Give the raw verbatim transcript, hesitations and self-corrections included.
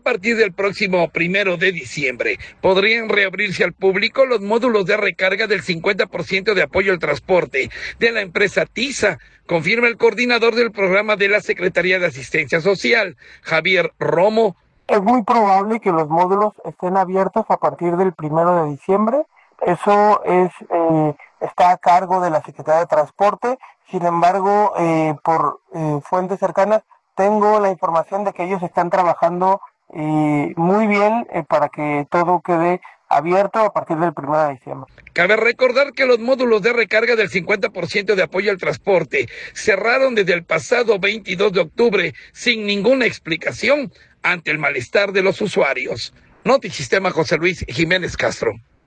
partir del próximo primero de diciembre podrían reabrirse al público los módulos de recarga del cincuenta por ciento de apoyo al transporte de la empresa TISA, confirma el coordinador del programa de la Secretaría de Asistencia Social, Javier Romo. Es muy probable que los módulos estén abiertos a partir del primero de diciembre. Eso es eh, está a cargo de la Secretaría de Transporte. Sin embargo, eh, por eh, fuentes cercanas, tengo la información de que ellos están trabajando eh, muy bien eh, para que todo quede abierto a partir del primero de diciembre. Cabe recordar que los módulos de recarga del cincuenta por ciento de apoyo al transporte cerraron desde el pasado veintidós de octubre sin ninguna explicación ante el malestar de los usuarios. Notisistema, José Luis Jiménez Castro.